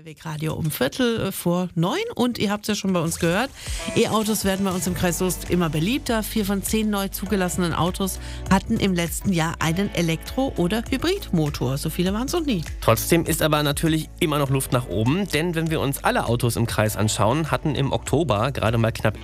Hellweg Radio um 8:45 und ihr habt es ja schon bei uns gehört, E-Autos werden bei uns im Kreis Soest immer beliebter. 4 von 10 neu zugelassenen Autos hatten im letzten Jahr einen Elektro- oder Hybridmotor. So viele waren es noch nie. Trotzdem ist aber natürlich immer noch Luft nach oben, denn wenn wir uns alle Autos im Kreis anschauen, hatten im Oktober gerade mal knapp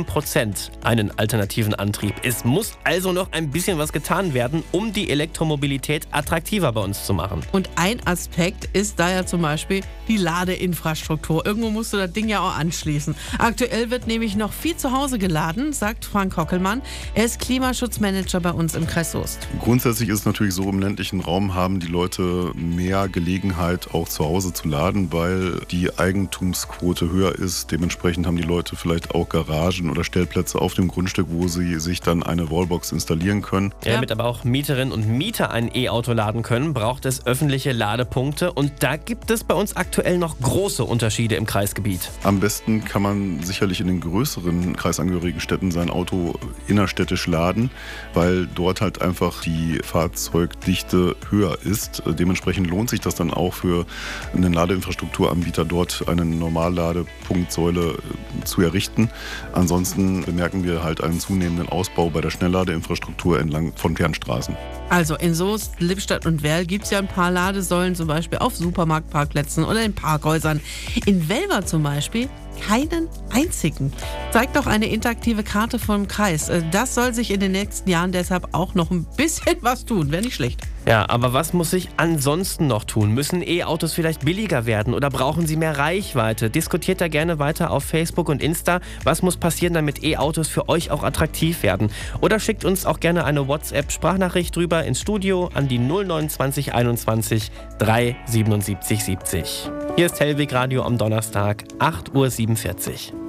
7% einen alternativen Antrieb. Es muss also noch ein bisschen was getan werden, um die Elektromobilität attraktiver bei uns zu machen. Und ein Aspekt ist da ja zum Beispiel die Ladeinfrastruktur. Irgendwo musst du das Ding ja auch anschließen. Aktuell wird nämlich noch viel zu Hause geladen, sagt Frank Hockelmann. Er ist Klimaschutzmanager bei uns im Kreis Soest. Grundsätzlich ist es natürlich so, im ländlichen Raum haben die Leute mehr Gelegenheit, auch zu Hause zu laden, weil die Eigentumsquote höher ist. Dementsprechend haben die Leute vielleicht auch Garagen oder Stellplätze auf dem Grundstück, wo sie sich dann eine Wallbox installieren können. Ja, damit aber auch Mieterinnen und Mieter ein E-Auto laden können, braucht es öffentliche Ladepunkte. Und da gibt es bei uns aktuell noch große Unterschiede im Kreisgebiet. Am besten kann man sicherlich in den größeren kreisangehörigen Städten sein Auto innerstädtisch laden, weil dort halt einfach die Fahrzeugdichte höher ist. Dementsprechend lohnt sich das dann auch für einen Ladeinfrastrukturanbieter, dort eine Normalladepunktsäule zu errichten. Ansonsten bemerken wir halt einen zunehmenden Ausbau bei der Schnellladeinfrastruktur entlang von Fernstraßen. Also in Soest, Lippstadt und Werl gibt es ja ein paar Ladesäulen, zum Beispiel auf Supermarktparkplätzen oder in Parkhäusern. In Welver zum Beispiel keinen einzigen. Zeigt doch eine interaktive Karte vom Kreis. Das soll sich in den nächsten Jahren deshalb auch noch ein bisschen was tun. Wäre nicht schlecht. Ja, aber was muss sich ansonsten noch tun? Müssen E-Autos vielleicht billiger werden oder brauchen sie mehr Reichweite? Diskutiert da gerne weiter auf Facebook und Insta. Was muss passieren, damit E-Autos für euch auch attraktiv werden? Oder schickt uns auch gerne eine WhatsApp-Sprachnachricht drüber ins Studio an die 029 21 377 70. Hier ist Hellweg Radio am Donnerstag, 8:47 Uhr.